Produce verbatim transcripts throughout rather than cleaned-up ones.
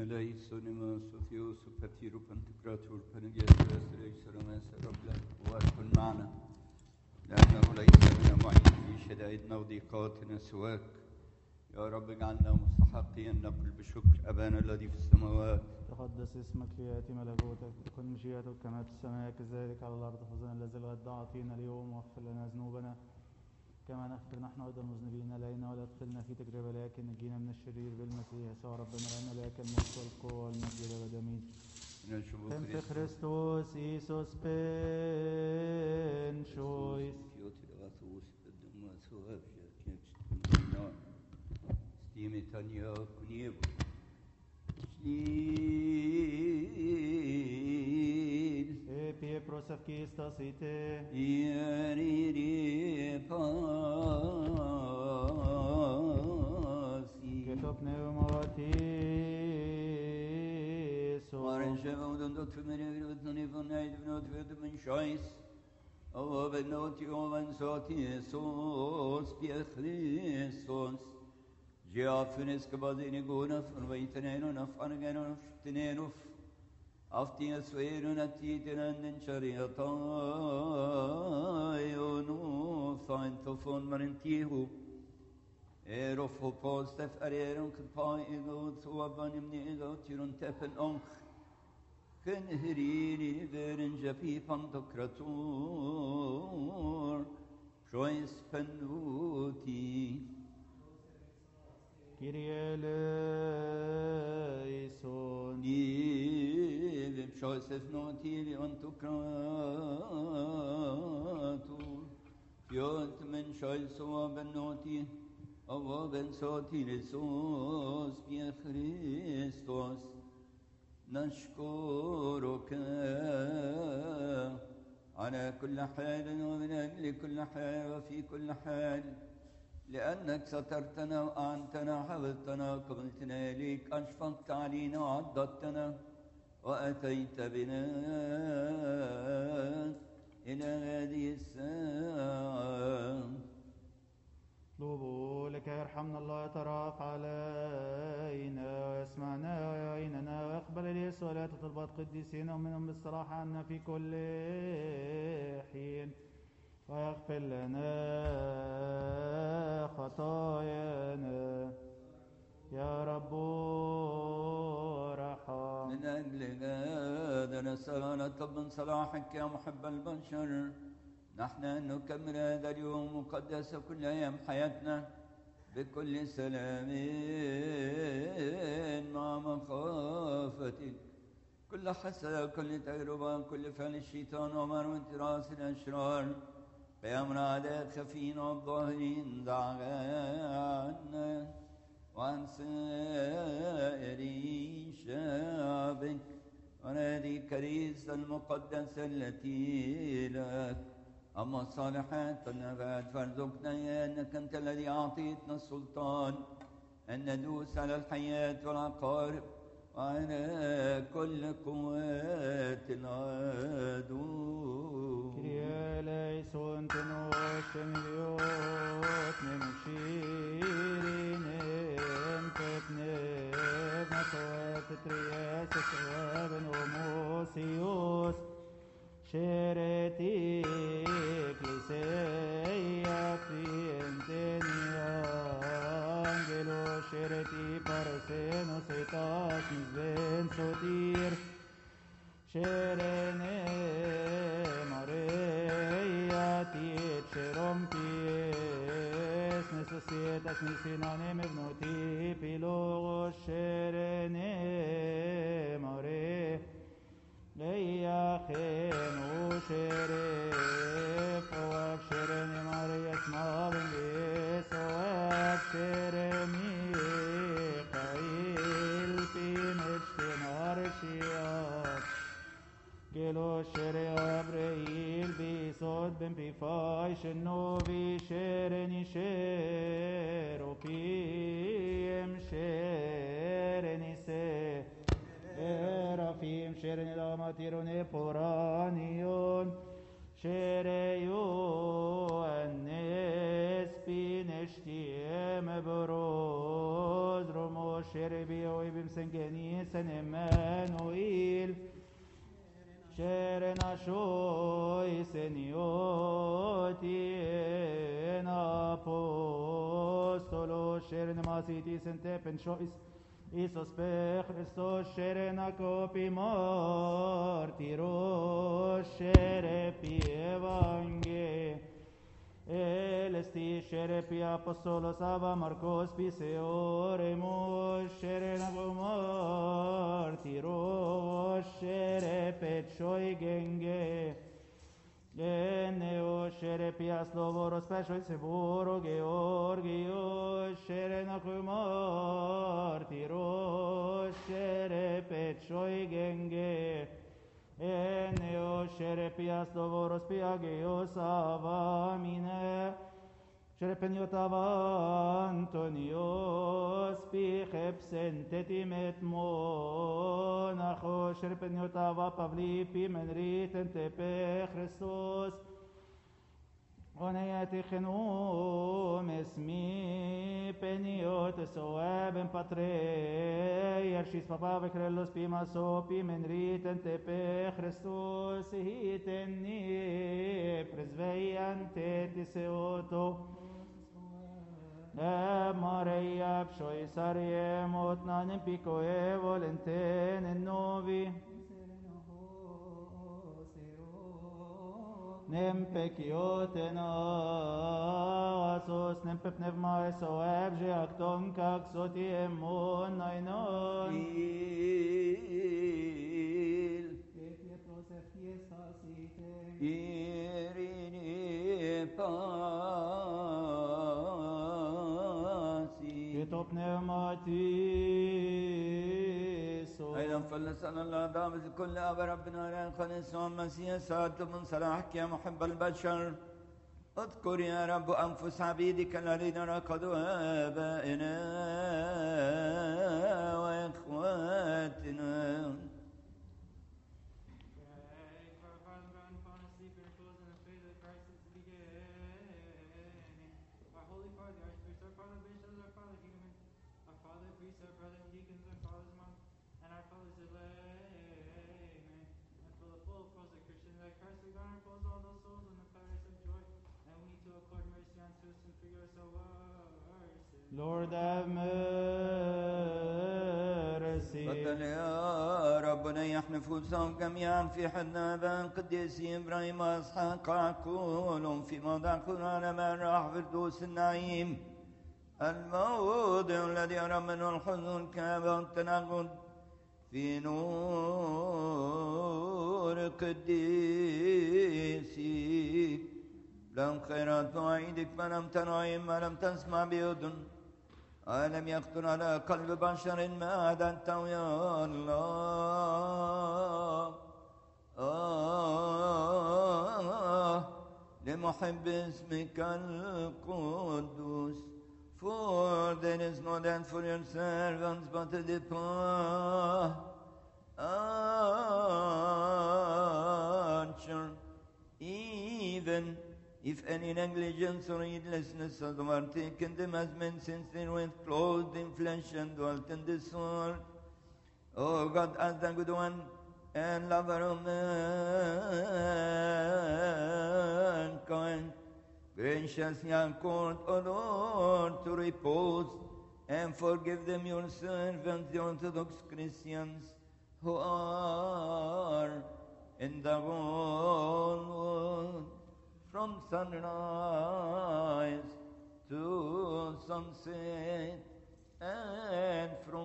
eleison Sotheos Patiro Pantocrator Panagestras Reisaramas ربنا وكن معنا لأنه ليس لنا معين في شدائدنا وضيقاتنا سواك يا رب اجعلنا مستحقين نقول بشكر أبانا الذي في السماوات تقدس اسمك ليأتي ملكوتك تكن مشيئتك كما في السماء كذلك على الأرض خذنا الذي الغد أعطينا اليوم واغفر لنا ذنوبنا كما نغفر نحن أيضا المذنبين إلينا ولا تدخلنا في تجربة لكن نجينا من الشرير بالمسيح يسوع ربنا لأن لك الملك والقوة والمجد للأبد آمين. في Christus Jesus ben choice. Stimetania kuniev. Epie prosavkistas ite. Ieriri pasi. Keto pneumatis. Maren shevudun dot femeri vutnani vunayt vnot vud min choice. O benoti ovan soti sos pie Christos. Geafines kabadini gunaf unvaitenenu naf anagenu shtinenu aftia sueru natitenen shariatayonu saintofon marentihu erof hopostef arerum kpai egot suavanim nego tirun tepen onk ken hirini verin japi pantokratur shois penuti Kyrie eleison. Ive Joseph notili antokratur. Fiot men Joseph ben noti, ava ben sotili sos pie Christos. نشكرك على كل حال ومن أجل كل حال وفي كل حال لأنك سترتنا وأعنتنا حفظتنا قبلتنا إليك أشفقت علينا وعضدتنا وأتيت بنا إلى هذه الساعة. اطلبوا لك يرحمنا الله يترأف علينا ويسمعنا ويعيننا ويقبل اليس ولا تطلبات قديسين ومنهم بالصراحة عنا في كل حين ويغفر لنا خطايانا يا رب ارحم. من أجل هذا نسأل نطلب من صلاحك يا محب البشر نحن نكمل هذا اليوم مقدس كل أيام حياتنا بكل سلام مع مخافتك كل حسد كل تجربة كل فعل الشيطان ومر وانتراس الأشرار قيامنا أعداء خفين والظاهرين دع عنا وعن سائر شعبك ونادي الكنيسة المقدسة التي لك أما الصالحات فالنبات فارزقنا أنك أنت الذي أعطيتنا السلطان أن ندوس على الحياة والعقارب وعلى كل قوات العدو. Kyrie eleison tenos emiliot nemshirinem pepnev nasoet trias esven homosios sheretik liseia prientenia angelo shereti parsenos etas misben sotir Sherene Maria tiet cherompies necessietas nisinanem evnoti pilogos Sherene Maria Leia chenu sheref oak Sherene Maria smaven besoak Sheremi Chail pineshtemar shiat Gelo shere Abrail bisod ben pifai shenovi shereni sheropim shereni se erafim shereni lamatirone poranion shereyo annes pineshti em bros romo شربي وبمسنجني سنمانويل شرنا شوي سنيوتي apostolo شرنا ماسيتي سنتبن شويس Isos pe Christos شرنا كوبي مارتيروس شر بي evangel Elesti شر بي apostolo Saba Marcos بي seoremus شرنا مارتيروس شر pe choi genge Geneo shere pias lovoros pesho sevoro Georgio shere nakumar shere pecho genge Geneo shere pias lovoros piageo savamine shere penyotava Antonios pi hepsentetimet monacho shere penyotava Pavli pi menriten tepe Christos ونياتي خنوم اسمي بنيوت سواب باتري يرشيس بابا بكريلوس بيما سوبي من ريتن تبي خريستوس هيتني برزفيان تيتي سيوتو ماريا بشوي ساريه موتنا نمبيكو ايفولنتين النوبي Nempekjotena asos nempep nevma eso ebje akton kak soti emon nainon Il Pietros e fiestas ite Irini pasi Pieto pneumatiso أيضا فلنسأل الله دامز كل أب ربنا لا خلص ومسيح سعادة من صلاحك يا محب البشر اذكر يا رب أنفس عبيدك الذين ركضوا آبائنا وإخواتنا Lord have mercy. تفضل يا ربنا يحنفوسهم جميعا في حضن آباء القديس إبراهيم وإسحاق ويعقوب في موضع قرآن من راح فردوس النعيم الموضع الذي يرى منه الحزن والكآبة والتناقض في نور قديسك لهم خيرات مواعيدك ما لم تنعم ما لم تسمع بأذن ألم يخطر على قلب بشر ما عددته يا الله آه لمحب اسمك القدوس For there is no death for your servants but a departure even if any negligence or heedlessness has overtaken them as men since they were clothed in flesh and dwelt in this world. O God, as the good one and lover of mankind, graciously accord, O Lord, to repose and forgive them, your servants, the Orthodox Christians, who are in the whole world. From sunrise to sunset, and from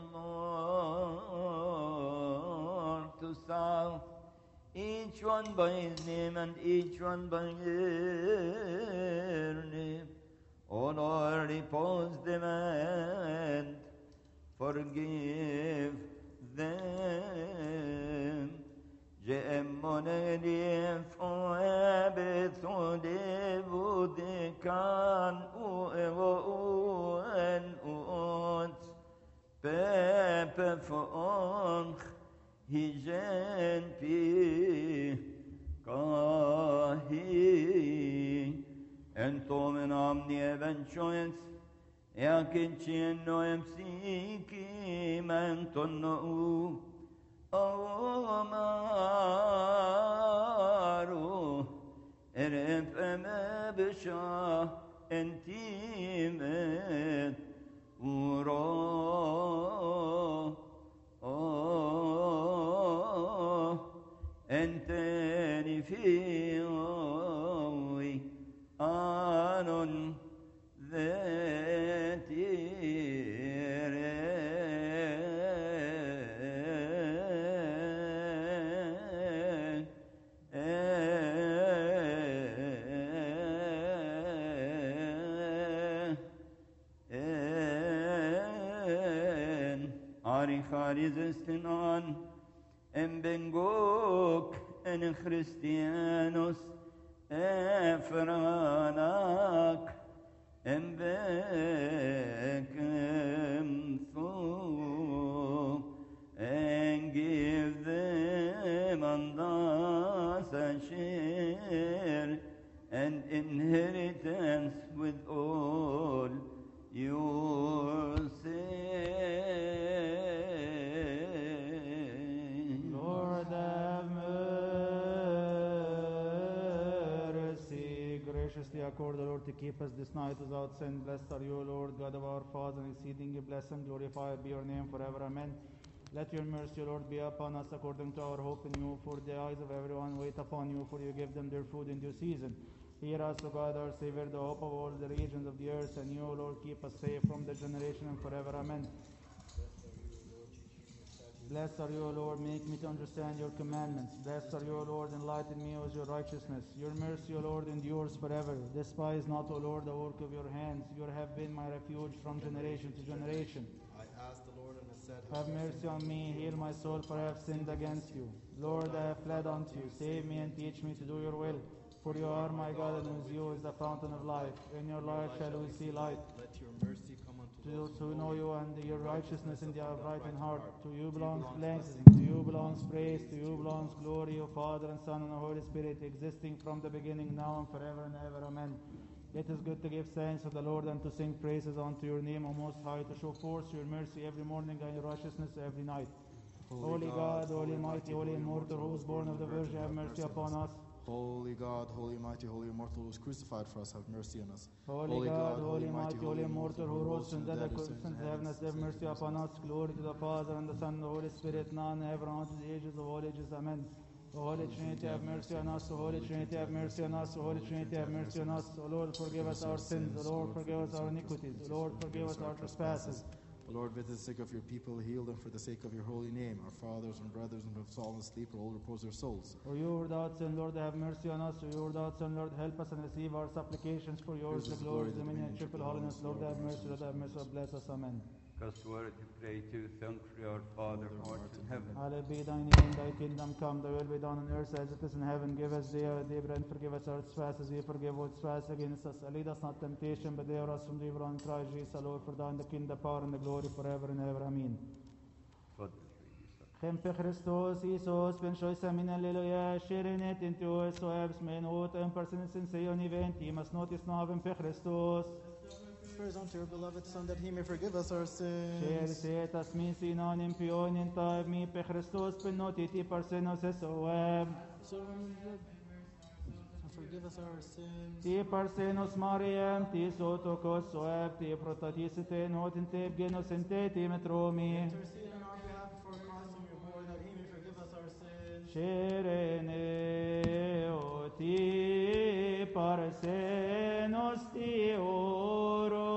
north to south, each one by his name and each one by their name. O Lord, repose them and forgive them. Gemmonelif oebethodevudekan uevoen uot pepe fonch hijen pi kahi entomen omni eventuens eakincien noem siki من تنو أمارو إرف أما بشا انتيمت ورا أنتني في عوي آن ذاتي خارزستنان ام بنگوك ان خريستيانوس افراناك ام بكم ثو and give them undas a share and inheritance with all your sins. Accord, the Lord, to keep us this night without sin. Blessed are you, Lord, God of our Father, and exceedingly blessed and glorified be your name forever. Amen. Let your mercy, Lord, be upon us according to our hope in you. For the eyes of everyone wait upon you, for you give them their food in due season. Hear us, O God, our Savior, the hope of all the regions of the earth, and you, O Lord, keep us safe from the generation and forever. Amen. Blessed are you, O Lord, make me to understand your commandments. Blessed are you, O Lord, enlighten me with your righteousness. Your mercy, O Lord, endures forever. Despise not, O Lord, the work of your hands. You have been my refuge from generation to generation. I asked the Lord and I said, have mercy on me, heal my soul, for I have sinned against you. Lord, I have fled unto you. Save me and teach me to do your will. For you are my God, and with you is the fountain of life. In your light shall we see light. let your mercy come unto To those those who know you and your righteousness in the upright in heart. To you belongs blessing, to you belongs praise, to you belongs glory, O Father and Son and the Holy Spirit, existing from the beginning, now and forever and ever. Amen. It is good to give thanks to the Lord and to sing praises unto your name, O Most High, to show forth your mercy every morning and your righteousness every night. Holy God, holy mighty, holy immortal, who was born of the Virgin, have mercy upon us. Holy God, holy mighty, holy immortal, who was crucified for us, have mercy on us. Holy, holy God, holy mighty, holy immortal, who rose from the dead, who sent heaven, have mercy upon us. Glory to the Father and the Son and the Holy Spirit, now and ever, unto the ages of all ages. Amen. O Holy Trinity, have mercy on us. O Holy Trinity, have mercy on us. O Holy Trinity, have mercy on us. O Lord, forgive us our sins. O Lord, forgive us our iniquities. O Lord, forgive us our trespasses. O Lord, visit the sick of your people, heal them for the sake of your holy name. Our fathers and brothers who have fallen asleep, will all repose their souls. O you without sin, Lord, have mercy on us. O you without sin, Lord, help us and receive our supplications. For yours the glory, the dominion, and triple holiness. Lord, have mercy. Lord, have mercy. Bless us. Amen. God's word to pray to, thank for our Father who art in heaven. Hallowed be thy name, thy kingdom come, thy will be done on earth as it is in heaven. Give us day our daily bread, and forgive us our trespasses, we forgive all trespasses against us. And lead us not temptation, but deliver us from the evil. In Christ Jesus, our Lord, for thine the kingdom, the power, and the glory forever and ever. Amen. Chempe Christos, Isos, ben shoisa min alleluia, shirinet into us, so abs men, ot, and persons in Sion event, he must notice now in Christos. Praise unto your beloved Son, that he may forgive us our sins. Share set us min sinon in pion in time, me pe Christos, ben notiti persenos es oem. So forgive us our sins. Ti persenos Mariam, ti sotokos oem, ti protatisite not in te genos in te ti metromi. Intercede on our behalf before Christ and your boy, that he may forgive us our sins. Sherene o ti persenos ti oro.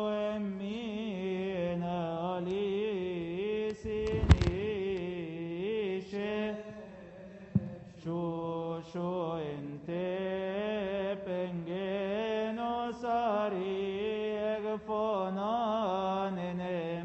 Shusho inte pengeno sari egfonan in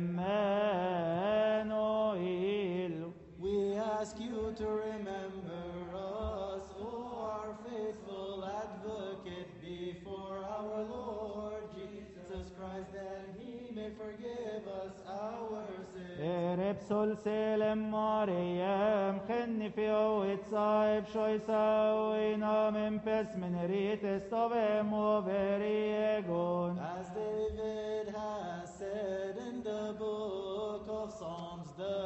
Emmanuel. We ask you to remember us, O our faithful advocate, before our Lord Jesus Christ, that he may forgive us our sins. Erepsol selem Mariam, khenni fi awit saib shoisa oinam impes minerites tovem overiegon. As David has said in the book of Psalms, the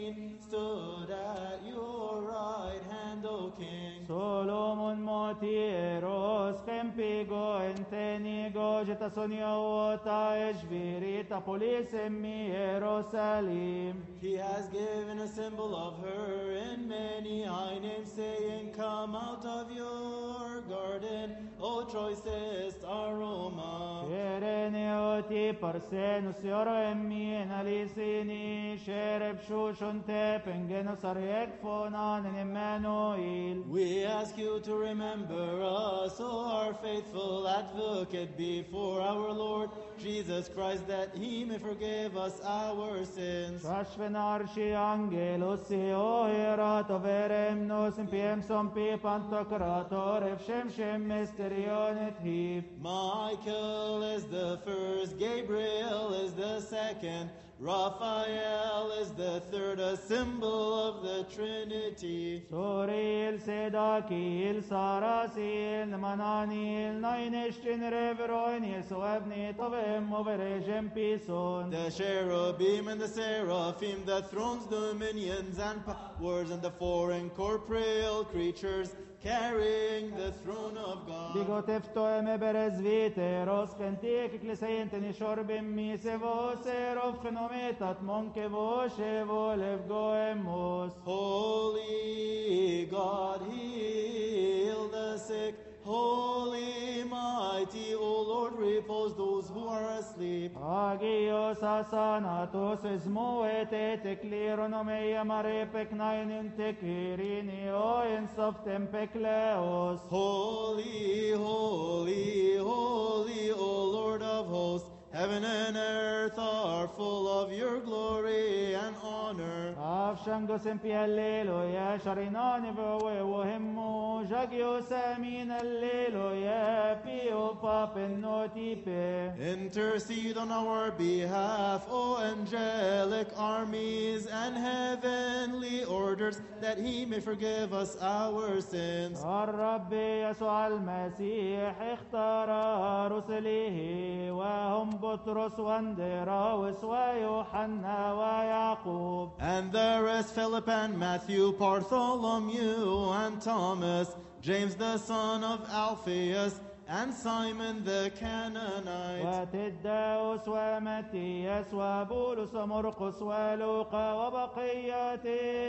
he stood at your right hand, O King. Solomon motieros kempigo entenigo jetasonio ta eshvirita polis emmi Jerusalem. He has given a symbol of her in many high names, saying, Come out of your garden, O choicest aroma. Shereneoti parsenus yoro emmi enalisini shereb shushun tepengenus ariek fonan in Emmanuel. We ask you to remember us, O our faithful advocate, before our Lord Jesus Christ, that he may forgive us our sins. Shashven arshi angelos eo herato verem nos impiem som pi pantokrator efshem shem mysterionet hip. Michael is the first, Gabriel is the second, Raphael is the third, a symbol of the Trinity. Soril sedakil sarasil mananil nainishtin reveroin yesu evni tovem overejem pison. The cherubim and the seraphim, the thrones, dominions, and powers, and the four incorporeal creatures carrying the throne of God. Digo tefto eme berezvite ros kentik eklisayenteni shorbim mi sevo serov chenometat monke vo shevo levgo emos. Holy God, heal the sick. Holy, mighty, O Lord, repose those who are asleep. Agios asanatos esmoete teklironomeia marepek nainin tekirini o ensof tempekleos. Holy, holy, holy, O Lord of hosts, heaven and earth are full of your glory and honor. Avshangos empi alleluia sharinani voe wohemmu jagios amin alleluia pio papenotipe. Intercede on our behalf, O angelic armies and heavenly orders, that he may forgive us our sins. الرب يسوع المسيح اختار رسله وهم بطرس واندراوس ويوحنا ويعقوب. And the rest, Philip and Matthew, Bartholomew and Thomas, James the son of Alphaeus, and Simon the Canaanite. وتداوس ومتياس وبولس ومرقس ولوقا وبقية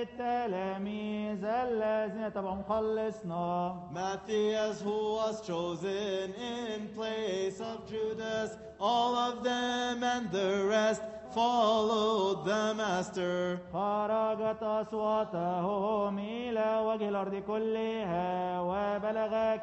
التلاميذ الذين تبعوا مخلصنا. Matthias, who was chosen in place of Judas, all of them and the rest followed the Master. خرجت أصواتهم إلى وجه الأرض كلها وبلغ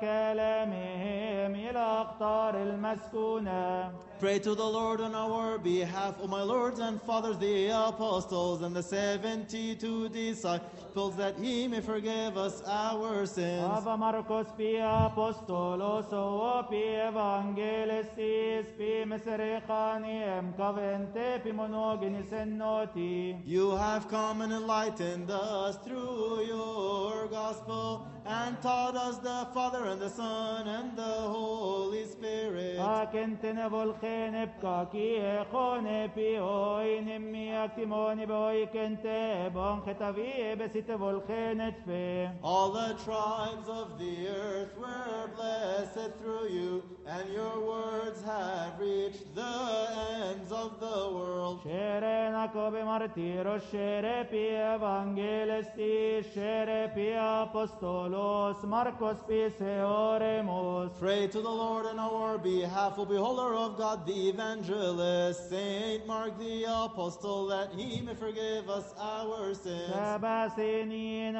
كلامهم إلى أقطار المسكونة. Pray to the Lord on our behalf, O my lords and fathers, the apostles and the seventy-two disciples, that he may forgive us our sins. Ava Marcos pi apostolos o pi evangelistis pi mesericanium cavente pi monogenes ennoti. You have come and enlightened us through your gospel, and taught us the Father and the Son and the Holy Spirit. Akentene volcene pkaki echone pi oinim mi actimoni boi kente bon chetavi besite volcene tfe. All the tribes of the earth were blessed through you, and your words have reached the ends of the world. Shere nakobe martiros, shere pi evangelisti, shere pi apostolos, Marcos pi seoremus. Pray to the Lord in our behalf, O beholder of God, the evangelist, Saint Mark the apostle, that he may forgive us our sins. سبع سنين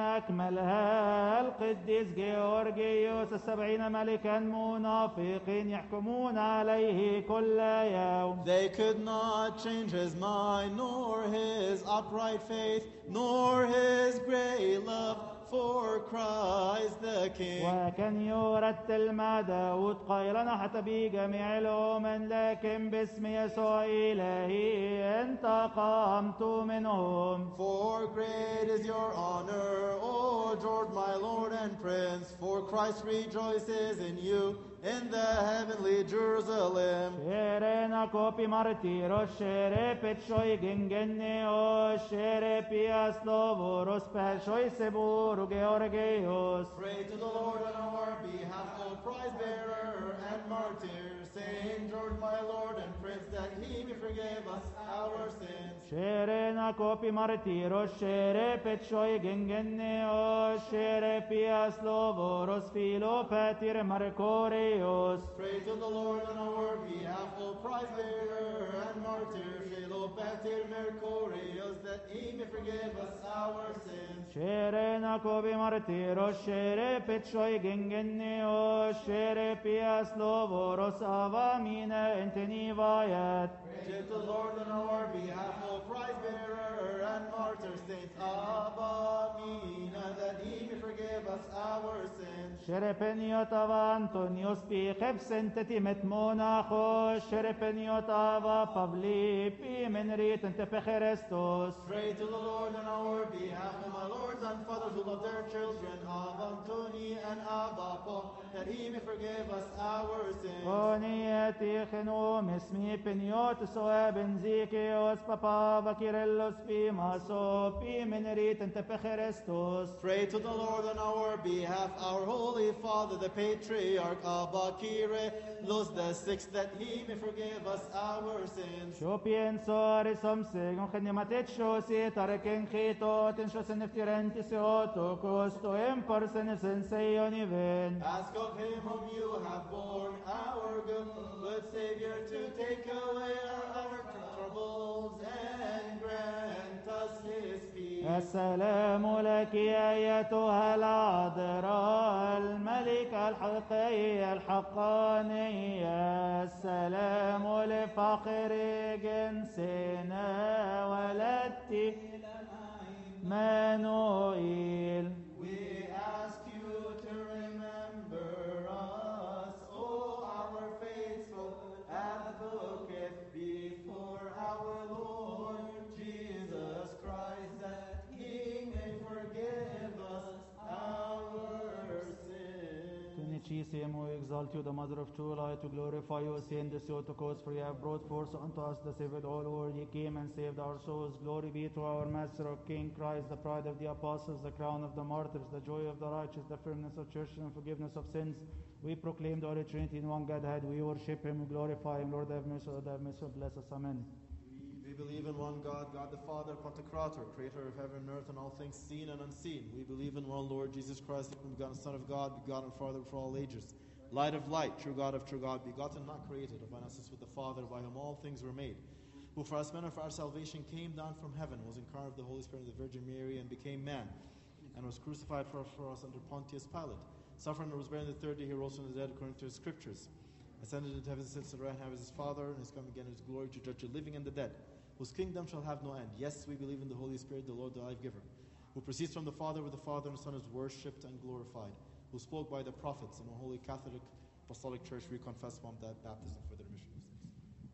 أكملها القديس جيورجيوس السبعين ملكا منافقين يحكمون عليه كل يوم. They could not change his mind, nor his upright faith, nor his great love for Christ the King. وكان يرتل مع داود قائلا حتى بجميع الأمم لكن باسم يسوع إلهي انتقمت منهم. For great is your honor, O Lord, my Lord and Prince, for Christ rejoices in you in the heavenly Jerusalem. Shere na kopi martiro, shere pechoi gengenne o shere pias lovoros persoi seburu Georgios. Pray to the Lord on our behalf, O prize bearer and martyr, Saint George, my Lord and Prince, that he may forgive us our sins. Sherena kopi martiros, shere pechoi gengeneos, shere pias lovoros filo patir marcorios. Pray to the Lord on our behalf, O prize bearer and martyr, Philopater Mercurius, that he may forgive us our sins. Sherena kopi martiros, shere pechoi gengeneos, shere pias lovoros avamina entenivayat. Pray to the Lord on our behalf, O prize bearer and martyr, Saint Abba Mina, that he may forgive us our sins. Sherepeniot ava Antonios pi chepsenteti met monachos, Sherepeniot ava Pavli pi menrit ente pecherestos. Pray to the Lord on our behalf, O my lords and fathers who love their children, Abba Antoni and Abba Paul, that he may forgive us our sins. Onieti chenum esmi peniot soe benzikios papa vakirellos pi maso pi menrit ente pecherestos. Pray to the Lord on our behalf, our Holy Father, the Patriarch Abba Kire, Luz the Sixth, that he may forgive us our sins. Sho pienso risom segon chenimatet shosi tareken chitot en shosen eftirenti seoto costo em parsen senseioniven. Ask of him whom you have borne, our good, good Savior, to take away our, our troubles and grant us his peace. السلام لك يا أيتها العذراء الملكة الحقيقية الحقانية. السلام لفخر جنسنا ولدت مانوئيل. We ask you to remember us, O our faithful advocate, before our Lord Jesus Christ, that he may forgive us our sins. To Nicesium we exalt you, the mother of true light, to glorify you, send this to cause, for you have brought forth unto us the Savior of all world. Ye came and saved our souls. Glory be to our Master, of King Christ, the pride of the apostles, the crown of the martyrs, the joy of the righteous, the firmness of church and forgiveness of sins. We proclaim the Holy Trinity in one Godhead. We worship him, we glorify him. Lord have mercy, Lord have mercy, bless us. Amen. We believe in one God, God the Father, Pantocrator, creator of heaven and earth and all things seen and unseen. We believe in one Lord Jesus Christ, the begotten Son of God, begotten Father for all ages. Light of light, true God of true God, begotten, not created, of us with the Father, by whom all things were made. Who for us men and for our salvation came down from heaven, was incarnate of the Holy Spirit of the Virgin Mary, and became man, and was crucified for, for us under Pontius Pilate. Suffered and was buried, the third day he rose from the dead according to his scriptures. Ascended into heaven, sits at the right hand of his Father, and is come again in his glory to judge the living and the dead, whose kingdom shall have no end. Yes, we believe in the Holy Spirit, the Lord, the life-giver, who proceeds from the Father, with the Father and the Son is worshipped and glorified, who spoke by the prophets. In a holy Catholic Apostolic Church, we confess one that baptism for the remission of sins.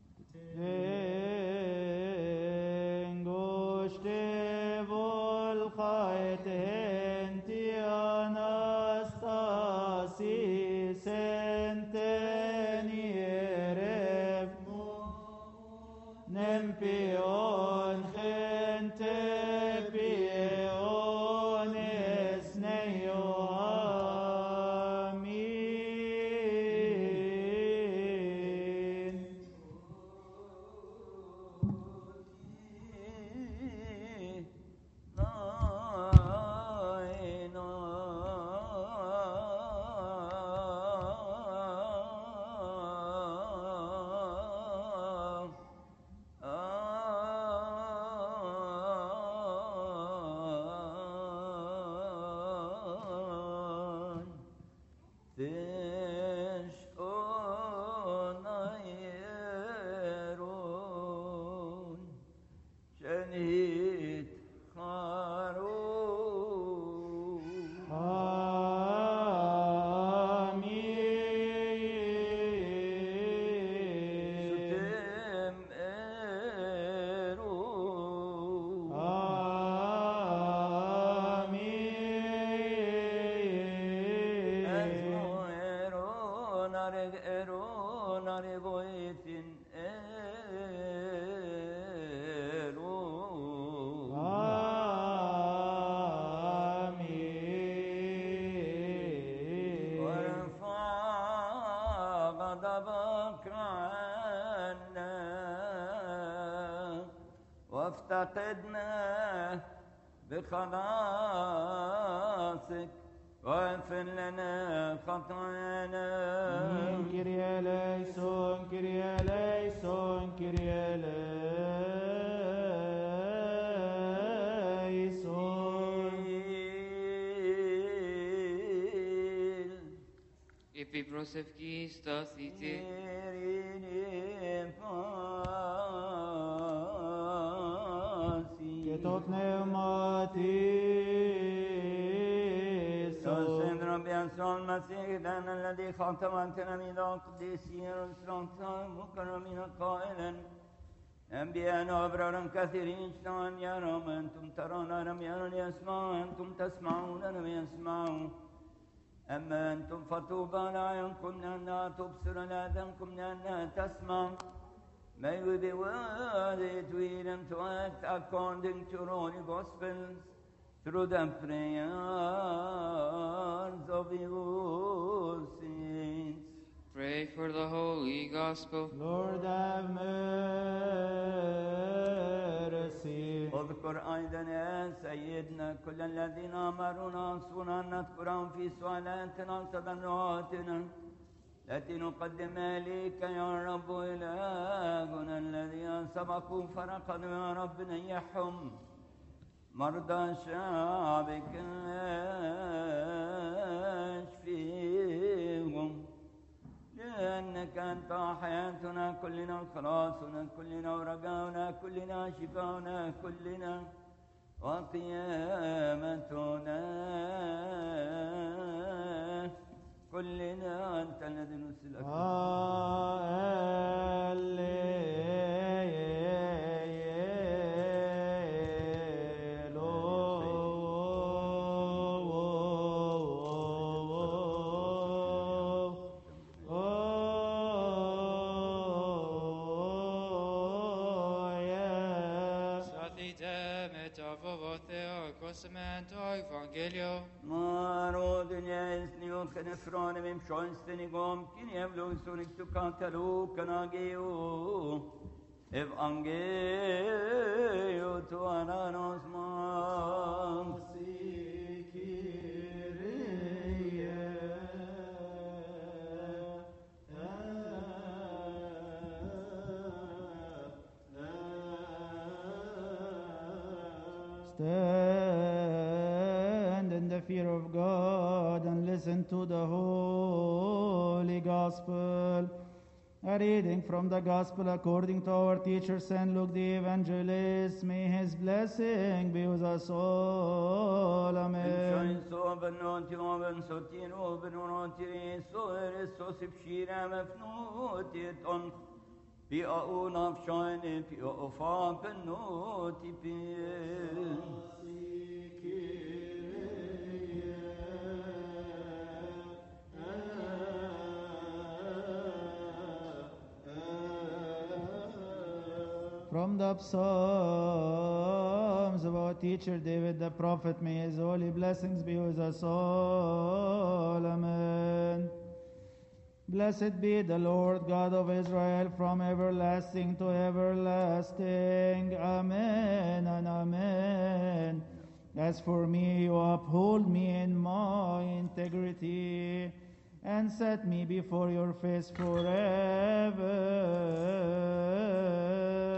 Enguste volchait enti anastasis entenierev nempion gente piones neo amin. وافتقدنا بخلاصك واغفر لنا خطايانا. Kyrie eleison, Kyrie eleison, Kyrie eleison. Epi prosevki stasite. Και το πνεύμα της بأسرار المسيح لأن الذي خاطب تلاميذ القديسين والسلطان مكرمين قائلا أنبياء وأبرار كثيرين اجتمعوا أن يروا ما أنتم ترون لم يروا ليسمعوا أنتم تسمعون لم يسمعوا أما أنتم فطوبى لأعينكم لأنها تبصر لآذانكم لأنها تسمع. May we be worthy to eat and to act according to Holy Gospels through the prayers of you saints. Pray for the Holy Gospel. Lord have mercy. اذكر أيضا يا سيدنا كل الذين أمرونا أنصرنا أن نذكرهم في سؤالاتنا وتضرعاتنا التي نقدم إليك يا رب إلهنا الذين سبقوا فرقدوا يا رب نيحهم مرضى شعبك اشفيهم لأنك أنت حياتنا كلنا وخلاصنا كلنا ورجاؤنا كلنا شفاؤنا كلنا وقيامتنا كلنا أنت الذي نرسلك. Evangelio. Maro dünyays niyot kenefrane mem şansteni gom kin evlo sonik tu kantalu kanageo evangelio tu ananos mam Stand in the fear of God and listen to the Holy Gospel. A reading from the Gospel according to our teacher Saint Luke the Evangelist. May his blessing be with us all. Amen. شايسو بنوتي وبنسوتين وبنوتي سوير سوسب شيرا مفنوتي تنخ في أونا في شايني في أوفا بنوتي بين From the Psalms of our teacher David the prophet, may his holy blessings be with us all. Amen. Blessed be the Lord God of Israel from everlasting to everlasting. Amen and amen. As for me, you uphold me in my integrity and set me before your face forever.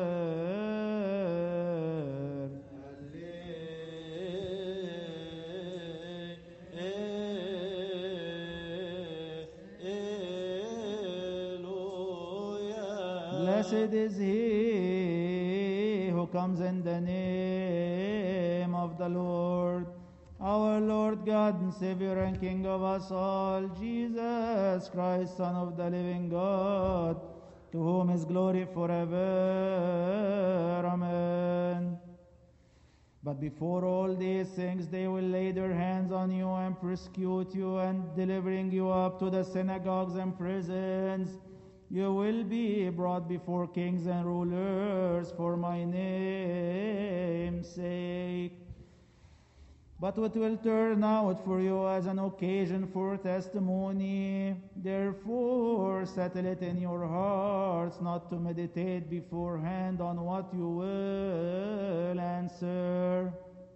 Blessed is he who comes in the name of the Lord, our Lord God and Savior and King of us all, Jesus Christ, Son of the living God, to whom is glory forever. Amen. But before all these things, they will lay their hands on you and persecute you, and delivering you up to the synagogues and prisons, you will be brought before kings and rulers for my name's sake. but it will turn out for you as an occasion for testimony. Therefore, settle it in your hearts not to meditate beforehand on what you will answer.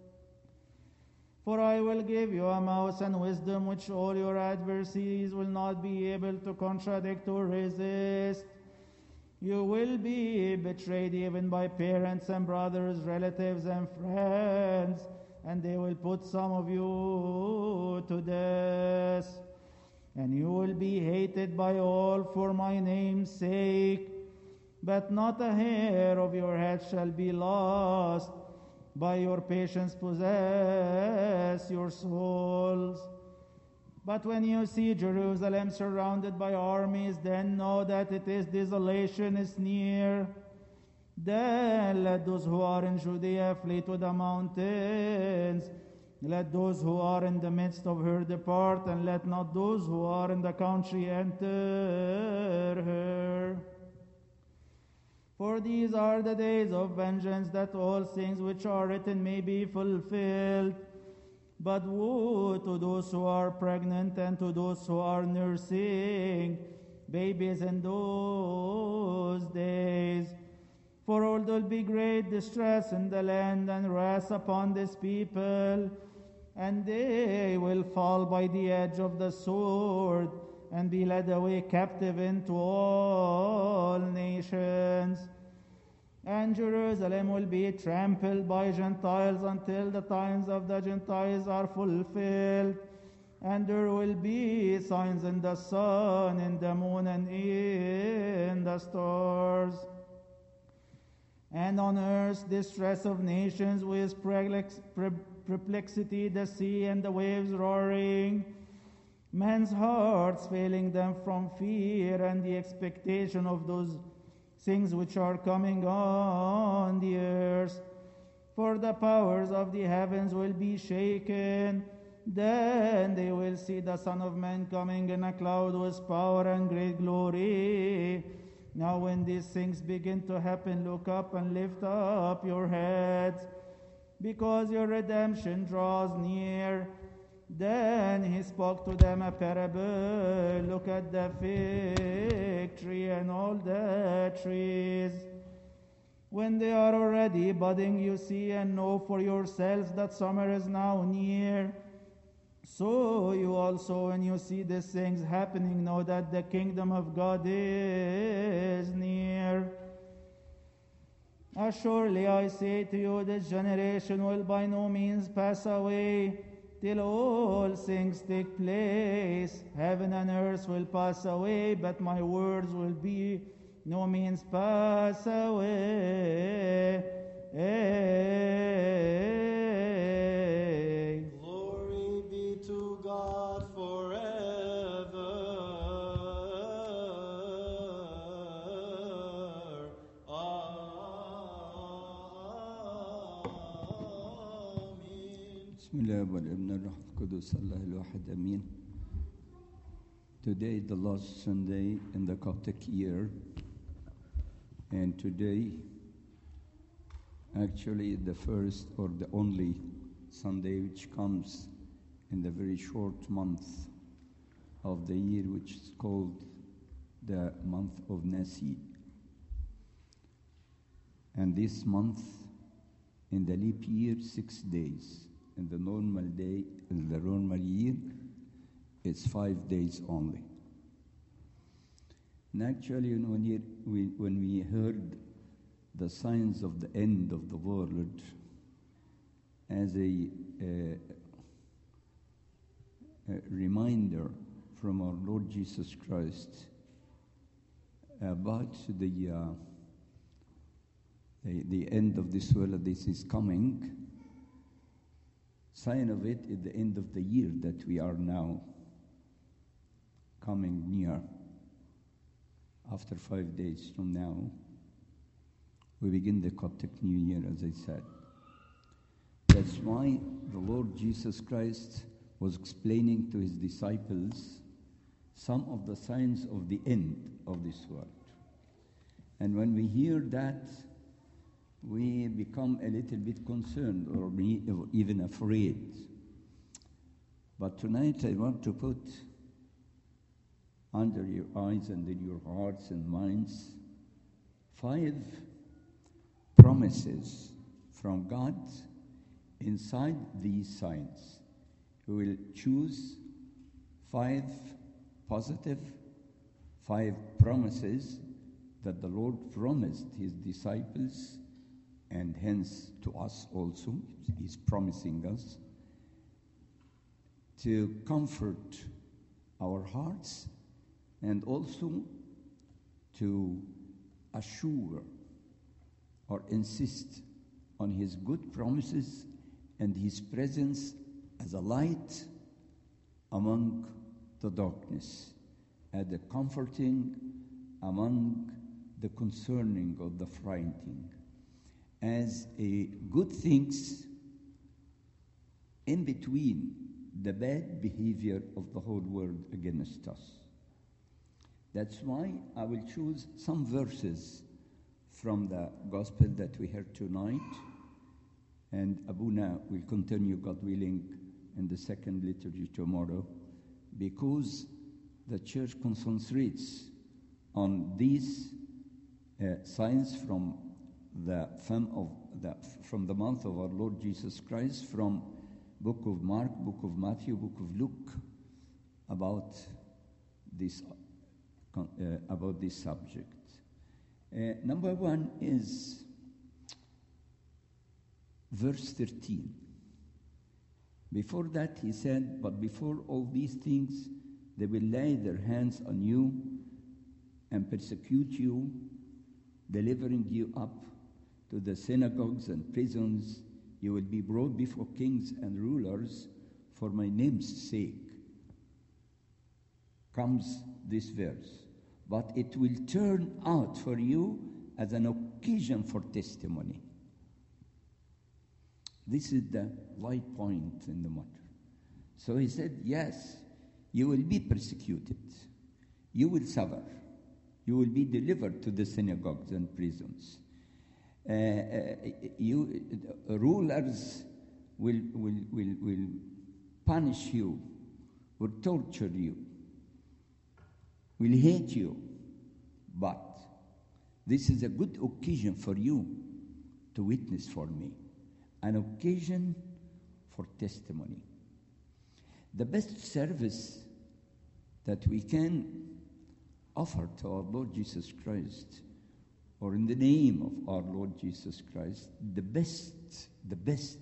For I will give you a mouth and wisdom which all your adversaries will not be able to contradict or resist. You will be betrayed even by parents and brothers, relatives and friends, and they will put some of you to death. And you will be hated by all for my name's sake, but not a hair of your head shall be lost. By your patience possess your souls. But when you see Jerusalem surrounded by armies, then know that it is desolation is near. Then let those who are in Judea flee to the mountains. Let those who are in the midst of her depart, and let not those who are in the country enter her. For these are the days of vengeance, that all things which are written may be fulfilled. But woe to those who are pregnant and to those who are nursing babies in those days. For all there will be great distress in the land and wrath upon this people, and they will fall by the edge of the sword and be led away captive into all nations. And Jerusalem will be trampled by Gentiles until the times of the Gentiles are fulfilled. And there will be signs in the sun, in the moon, and in the stars. And on earth distress of nations with perplexity, the sea and the waves roaring, men's hearts failing them from fear and the expectation of those things which are coming on the earth. For the powers of the heavens will be shaken. Then they will see the Son of Man coming in a cloud with power and great glory. Now when these things begin to happen, look up and lift up your heads, because your redemption draws near. Then he spoke to them a parable. Look at the fig tree and all the trees. When they are already budding, you see and know for yourselves that summer is now near. So you also, when you see these things happening, know that the kingdom of God is near. Surely I say to you, this generation will by no means pass away till all things take place. Heaven and earth will pass away, but my words will be no means pass away. Glory be to God forever. Amen. بسم الله والابن الروح القدس الله الواحد امين. Today the last Sunday in the Coptic year, and today actually the first or the only Sunday which comes in the very short month of the year, which is called the month of Nasi. And this month in the leap year, six days. In the normal day, in the normal year, it's five days only. And actually, when, you, we, when we heard the signs of the end of the world as a, uh, a reminder from our Lord Jesus Christ about the, uh, the, the end of this world, this is coming, sign of it is the end of the year that we are now coming near. After five days from now, we begin the Coptic New Year, as I said. That's why the Lord Jesus Christ was explaining to his disciples some of the signs of the end of this world. And when we hear that, we become a little bit concerned or even afraid, But tonight I want to put under your eyes and in your hearts and minds five promises from God inside these signs. We will choose five positive, five promises that the Lord promised his disciples and hence to us also. He's promising us to comfort our hearts and also to assure or insist on his good promises and his presence as a light among the darkness, as the comforting among the concerning or the frightening, as a good things in between the bad behavior of the whole world against us. That's why I will choose some verses from the gospel that we heard tonight, and Abuna will continue, God willing, in the second liturgy tomorrow, because the church concentrates on these uh, signs from the fam of the from the month of our Lord Jesus Christ, from book of Mark, book of Matthew, book of Luke, about this uh, about this subject. Uh, number one is verse thirteen. Before that, he said, "But before all these things, they will lay their hands on you and persecute you, delivering you up to the synagogues and prisons. You will be brought before kings and rulers for my name's sake." Comes this verse. "But it will turn out for you as an occasion for testimony." This is the light point in the matter. So he said, yes, you will be persecuted. You will suffer. You will be delivered to the synagogues and prisons. Uh, uh, you, uh, rulers will, will, will, will punish you, will torture you, will hate you. But this is a good occasion for you to witness for me, an occasion for testimony. The best service that we can offer to our Lord Jesus Christ, or in the name of our Lord Jesus Christ, the best, the best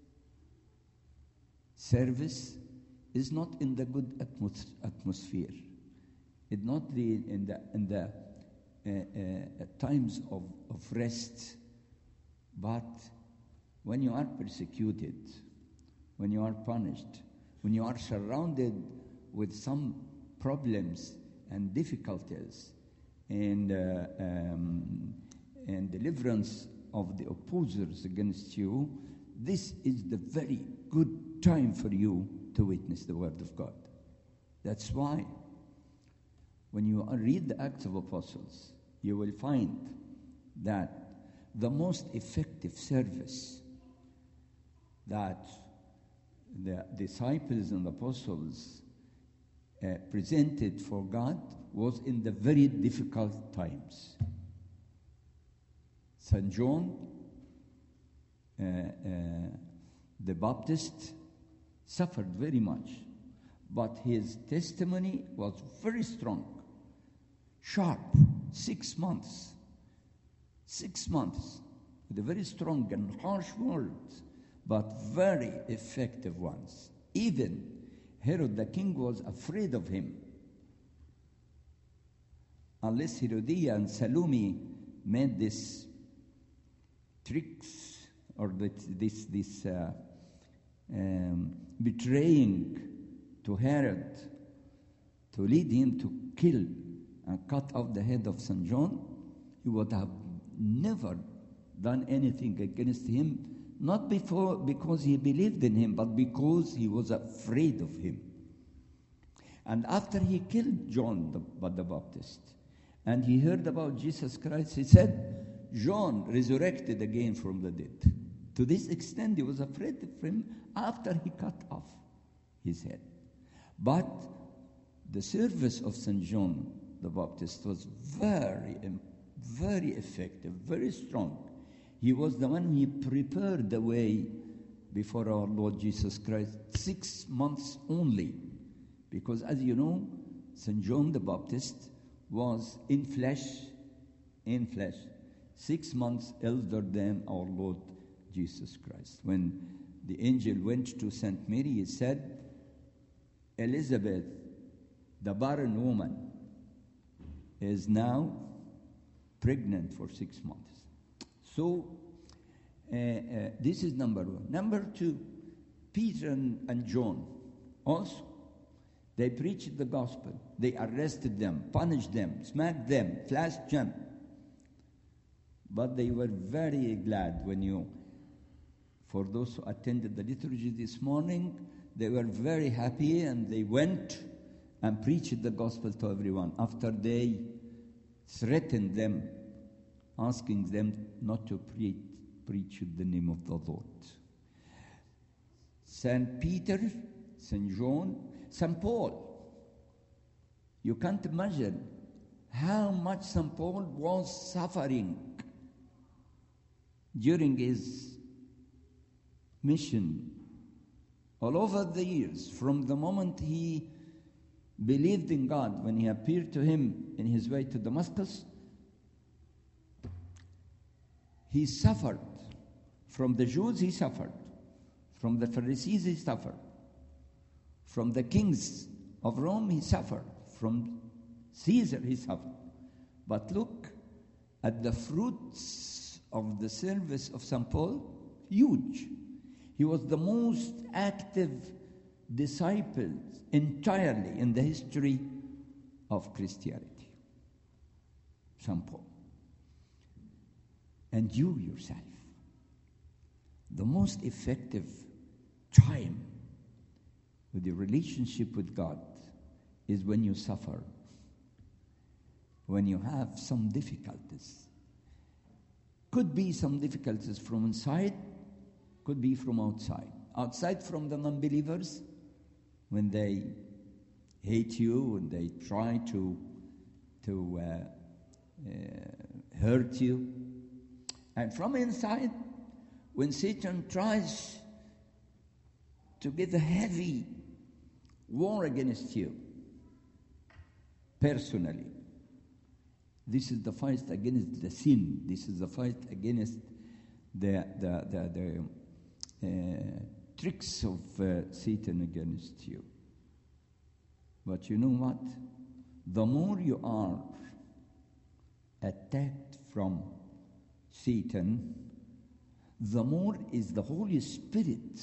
service is not in the good atmos- atmosphere. It's not the, in the, in the uh, uh, times of, of rest, but when you are persecuted, when you are punished, when you are surrounded with some problems and difficulties, and uh, um, and deliverance of the opposers against you, this is the very good time for you to witness the Word of God. That's why when you read the Acts of Apostles, you will find that the most effective service that the disciples and apostles uh, presented for God was in the very difficult times. Saint John uh, uh, the Baptist suffered very much, but his testimony was very strong, sharp, six months, six months, with a very strong and harsh words, but very effective ones. Even Herod the king was afraid of him. Unless Herodias and Salome made this tricks or this this uh, um, betraying to Herod to lead him to kill and cut off the head of Saint John, he would have never done anything against him, not before because he believed in him, but because he was afraid of him. And after he killed John the, the Baptist, and he heard about Jesus Christ, he said, John resurrected again from the dead. To this extent, he was afraid of him after he cut off his head. But the service of Saint John the Baptist was very, very effective, very strong. He was the one who prepared the way before our Lord Jesus Christ, six months only. Because as you know, Saint John the Baptist was in flesh, in flesh, six months elder than our Lord Jesus Christ. When the angel went to Saint Mary, he said, Elizabeth, the barren woman, is now pregnant for six months. So, uh, uh, this is number one. Number two, Peter and, and John also, they preached the gospel. They arrested them, punished them, smacked them, flashed them. But they were very glad when you, for those who attended the liturgy this morning, they were very happy and they went and preached the gospel to everyone after they threatened them, asking them not to pre- preach in the name of the Lord. Saint Peter, Saint John, Saint Paul. You can't imagine how much Saint Paul was suffering during his mission all over the years, from the moment he believed in God, when he appeared to him in his way to Damascus. He suffered. From the Jews he suffered. From the Pharisees he suffered. From the kings of Rome he suffered. From Caesar he suffered. But look at the fruits of the service of Saint Paul. Huge. He was the most active disciple entirely in the history of Christianity. Saint Paul. And you yourself, the most effective time with your relationship with God is when you suffer, when you have some difficulties. Could be some difficulties from inside, could be from outside. Outside from the non-believers, when they hate you and they try to, to uh, uh, hurt you. And from inside, when Satan tries to get a heavy war against you, personally, this is the fight against the sin. This is the fight against the the the, the uh, tricks of uh, Satan against you. But you know what? The more you are attacked from Satan, the more is the Holy Spirit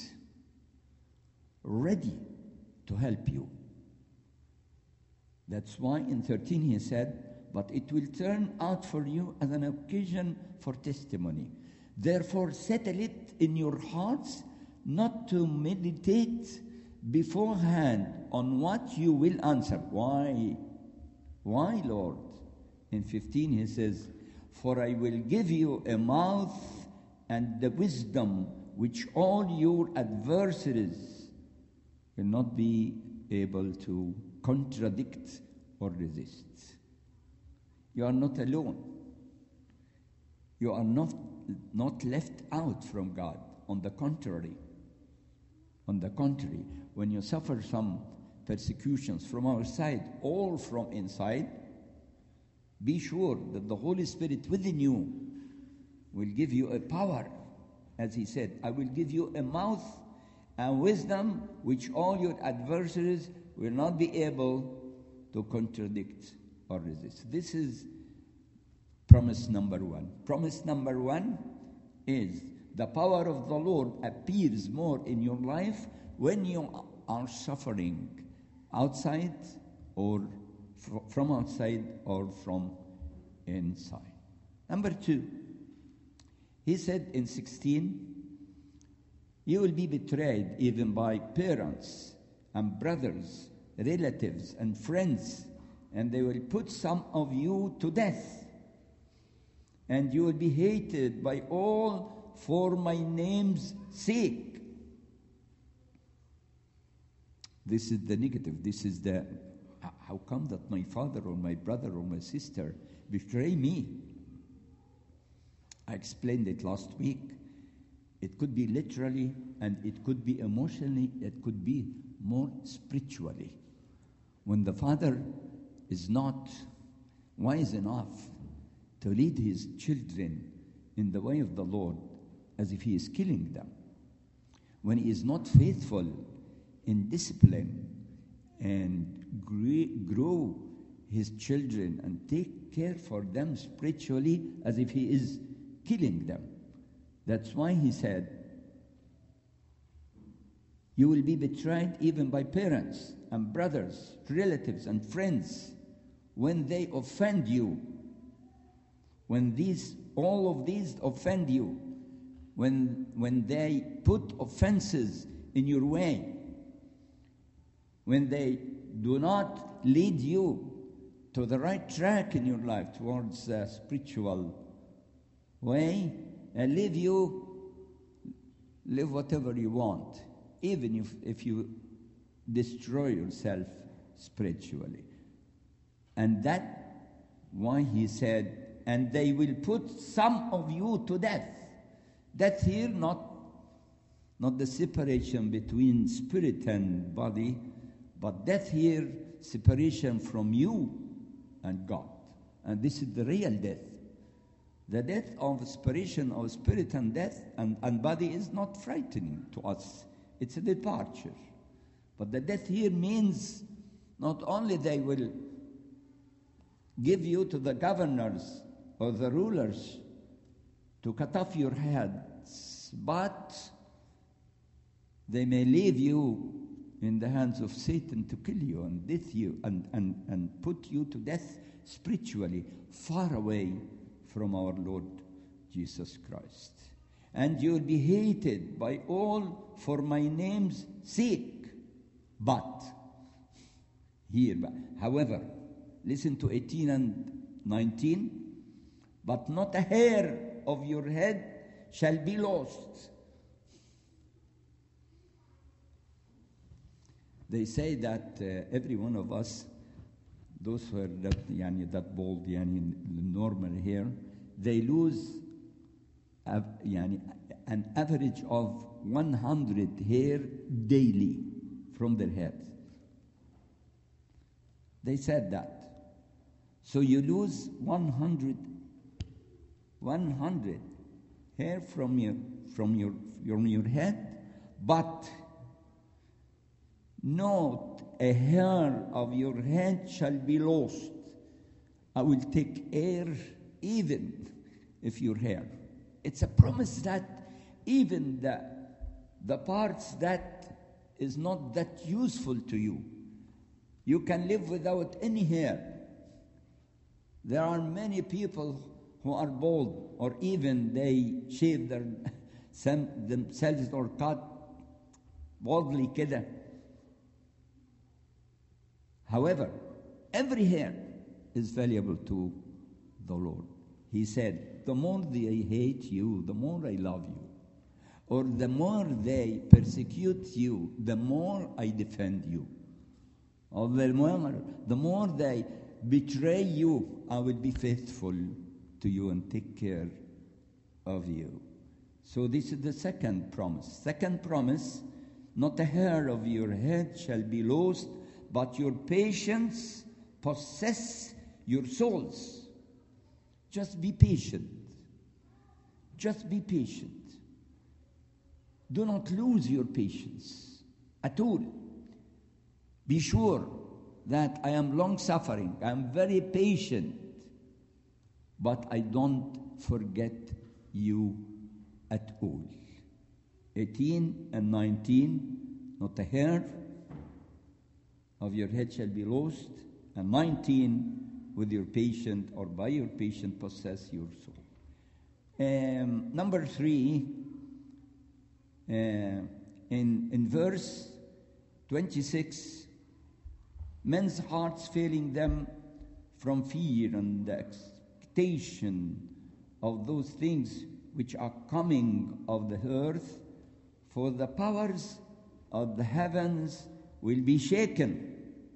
ready to help you. That's why in thirteen he said, but it will turn out for you as an occasion for testimony. Therefore settle it in your hearts not to meditate beforehand on what you will answer. Why? Why, Lord? In fifteen he says, for I will give you a mouth and the wisdom which all your adversaries will not be able to contradict or resist. You are not alone. You are not, not left out from God. On the contrary, on the contrary, when you suffer some persecutions from outside or from inside, be sure that the Holy Spirit within you will give you a power. As he said, I will give you a mouth and wisdom which all your adversaries will not be able to contradict or resist. This is promise number one. Promise number one is the power of the Lord appears more in your life when you are suffering outside or from outside or from inside. Number two, he said in sixteen, you will be betrayed even by parents and brothers, relatives and friends, and they will put some of you to death. And you will be hated by all for my name's sake. This is the negative. This is the, how come that my father or my brother or my sister betray me? I explained it last week. It could be literally, and it could be emotionally, it could be more spiritually. When the father is not wise enough to lead his children in the way of the Lord, as if he is killing them. When he is not faithful in discipline and grow his children and take care for them spiritually, as if he is killing them. That's why he said, you will be betrayed even by parents and brothers, relatives and friends when they offend you. When these, all of these offend you, when, when they put offenses in your way, when they do not lead you to the right track in your life towards a spiritual way, and leave you live whatever you want, even if, if you destroy yourself spiritually. And that's why he said, and they will put some of you to death. Death here, not, not the separation between spirit and body, but death here, separation from you and God. And this is the real death. The death of separation of spirit and death and, and body is not frightening to us. It's a departure. But the death here means not only they will give you to the governors or the rulers to cut off your heads, but they may leave you in the hands of Satan to kill you and death you and, and, and put you to death spiritually, far away from our Lord Jesus Christ. And you will be hated by all for my name's sake. But, here, however, listen to eighteen and nineteen, but not a hair of your head shall be lost. They say that uh, every one of us, those who are that, yani, that bald, yani, normal hair, they lose uh, yani, an average of one hundred hair daily from their heads. They said that. So you lose one hundred, one hundred hair from your, from your, from your head, but not a hair of your head shall be lost. I will take care even if your hair. It's a promise that even the, the parts that is not that useful to you, you can live without any hair. There are many people who are bald, or even they shave their, some, themselves or cut baldly kida. However, every hair is valuable to the Lord. He said, the more they hate you, the more I love you. Or the more they persecute you, the more I defend you. Or the more, the more they betray you, I will be faithful to you and take care of you. So this is the second promise. Second promise, not a hair of your head shall be lost, but your patience possess your souls. Just be patient. Just be patient. Do not lose your patience at all. Be sure that I am long-suffering. I am very patient. But I don't forget you at all. eighteen and nineteen, not a hair of your head shall be lost, and nineteen, with your patient or by your patient possess your soul. Um, number three, uh, in, in verse twenty-six, men's hearts failing them from fear and the expectation of those things which are coming of the earth, for the powers of the heavens will be shaken.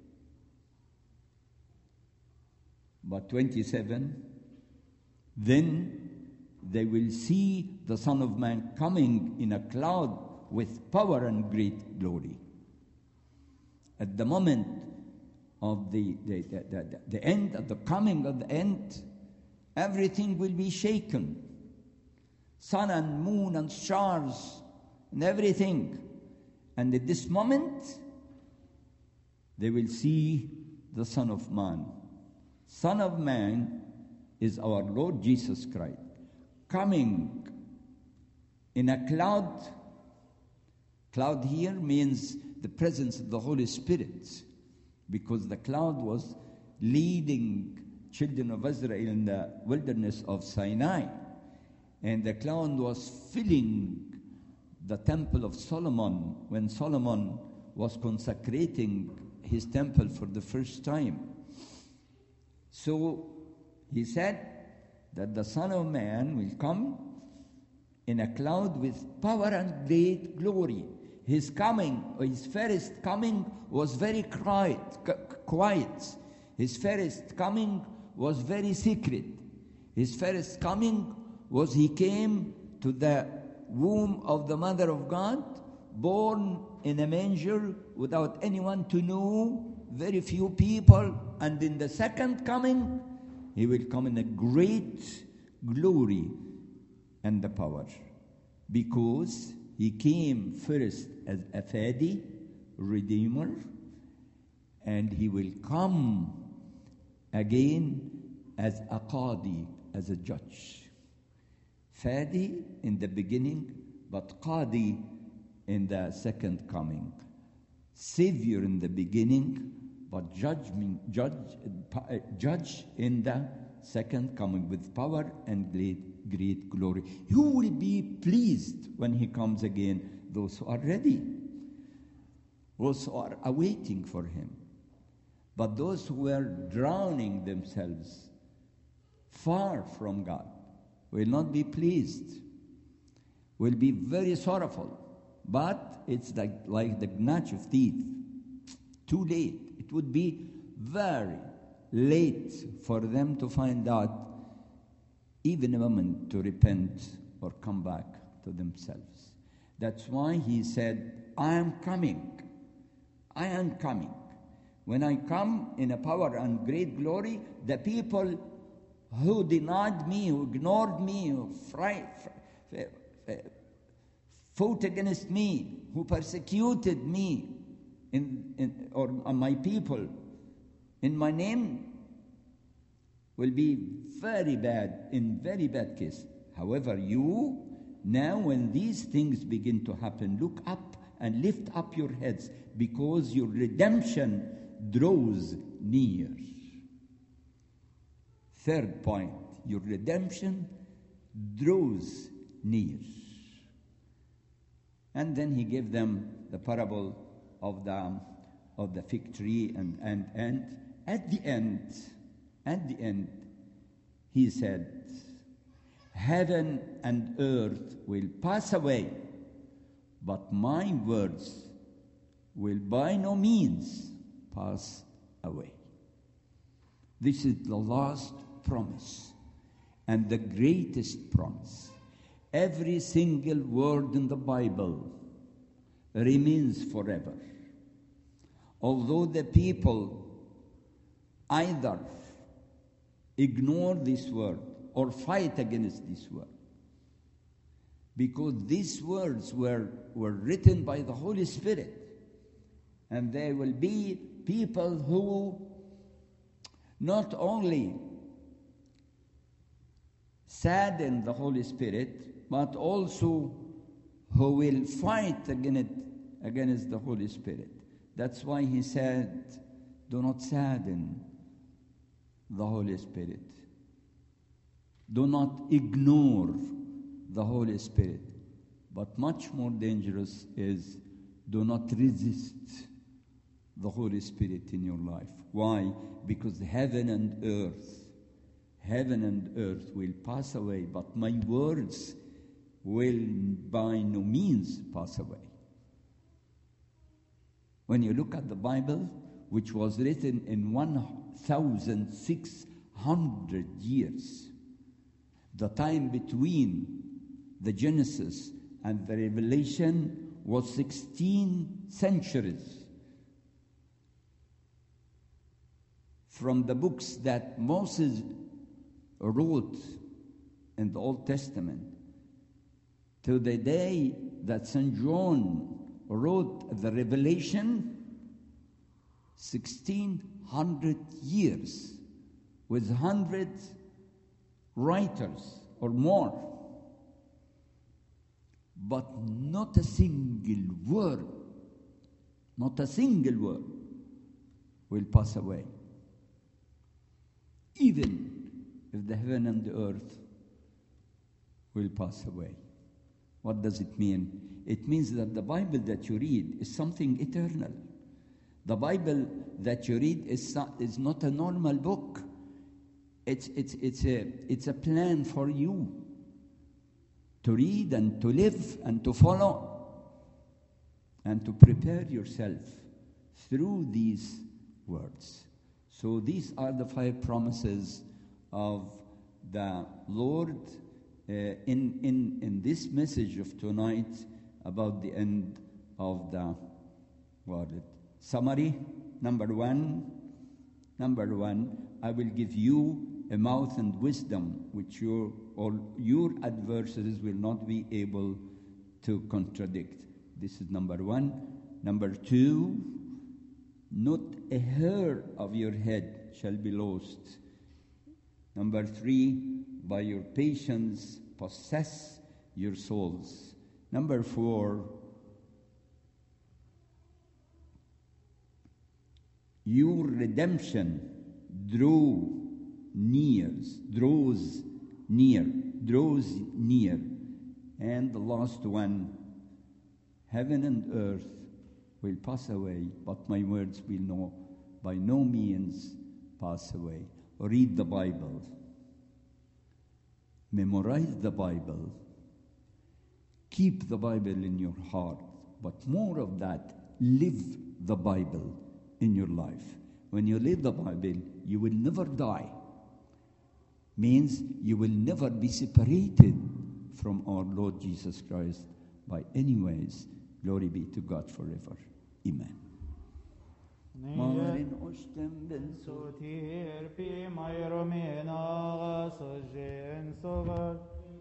But twenty-seven, then they will see the Son of Man coming in a cloud with power and great glory. At the moment of the, the, the, the, the end, at the coming of the end, everything will be shaken. Sun and moon and stars and everything. And at this moment, they will see the Son of Man. Son of Man is our Lord Jesus Christ, coming in a cloud. Cloud here means the presence of the Holy Spirit, because the cloud was leading children of Israel in the wilderness of Sinai, and the cloud was filling the temple of Solomon when Solomon was consecrating his temple for the first time. So he said that the Son of Man will come in a cloud with power and great glory. His coming, his first coming was very quiet, quiet. His first coming was very secret. His first coming was he came to the womb of the Mother of God, born in a manger without anyone to know, very few people. And in the second coming, he will come in a great glory and the power, because he came first as a Fadi, Redeemer, and he will come again as a Qadi, as a judge. Fadi in the beginning, but Qadi in the second coming. Savior in the beginning, but judgment, judge, uh, judge in the second coming with power and great, great glory. Who will be pleased when he comes again? Those who are ready, those who are awaiting for him. But those who are drowning themselves far from God will not be pleased, will be very sorrowful. But it's like, like the gnatch of teeth. Too late. It would be very late for them to find out even a moment to repent or come back to themselves. That's why he said, I am coming. I am coming. When I come in a power and great glory, the people who denied me, who ignored me, who fri- fr- fr- fought against me, who persecuted me in, in, or my people in my name, will be very bad, in very bad case. However, you, now when these things begin to happen, look up and lift up your heads, because your redemption draws near. Third point, your redemption draws near. And then he gave them the parable of the of the fig tree, and and and at the end, at the end, he said, heaven and earth will pass away, but my words will by no means pass away. This is the last promise and the greatest promise. Every single word in the Bible remains forever. Although the people either ignore this word or fight against this word, because these words were, were written by the Holy Spirit, and there will be people who not only sadden the Holy Spirit, but also who will fight against, against the Holy Spirit. That's why he said, do not sadden the Holy Spirit. Do not ignore the Holy Spirit. But much more dangerous is, do not resist the Holy Spirit in your life. Why? Because heaven and earth, heaven and earth will pass away, but my words will by no means pass away. When you look at the Bible, which was written in one thousand six hundred years, the time between the Genesis and the Revelation was sixteen centuries. From the books that Moses wrote in the Old Testament to the day that Saint John wrote the Revelation, sixteen hundred years with hundreds writers or more. But not a single word, not a single word will pass away. Even if the heaven and the earth will pass away. What does it mean? It means that the Bible that you read is something eternal. The Bible that you read is, is not a normal book. It's, it's, it's, a, it's a plan for you to read and to live and to follow and to prepare yourself through these words. So these are the five promises of the Lord uh, in, in, in this message of tonight about the end of the world. Summary, number one, number one, I will give you a mouth and wisdom which your, or your adversaries will not be able to contradict. This is number one. Number two, not a hair of your head shall be lost. Number three, by your patience possess your souls. Number four, your redemption drew near, draws near, draws near. And the last one, heaven and earth will pass away, but my words will no, by no means pass away. Read the Bible. Memorize the Bible. Keep the Bible in your heart. But more of that, live the Bible in your life. When you live the Bible, you will never die. Means you will never be separated from our Lord Jesus Christ by any ways. Glory be to God forever. Amen. Marin oshtem ben Sotir pi mayromena sojen sogar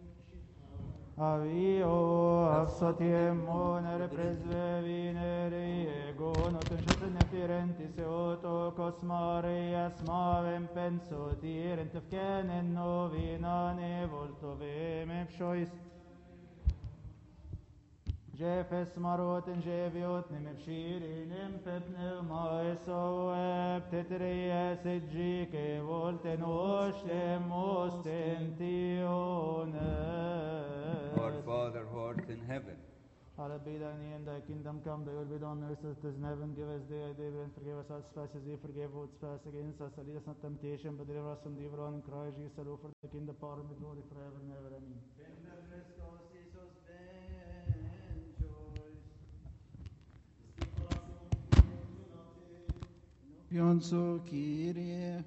Avio afsotiem moner presvevinere gonotun shetne firenti seoto cosmarias mavem pensotir entefkenen novinane voltovem epshois Jefes maroten jeviot nim epshirin pepne maesoep tetrias edjike volten oshtem ostentione. Our Father who art in heaven, Hallowed be thy name, thy kingdom come, thy will be done on earth as it is in heaven. Give us day our daily bread, and forgive us our trespasses, we forgive who trespass against us. And lead us not into temptation, but deliver us from the evil one. In Christ Jesus, our Lord, for the kingdom, power, and the glory forever and ever. Amen. Pionso Kyrie.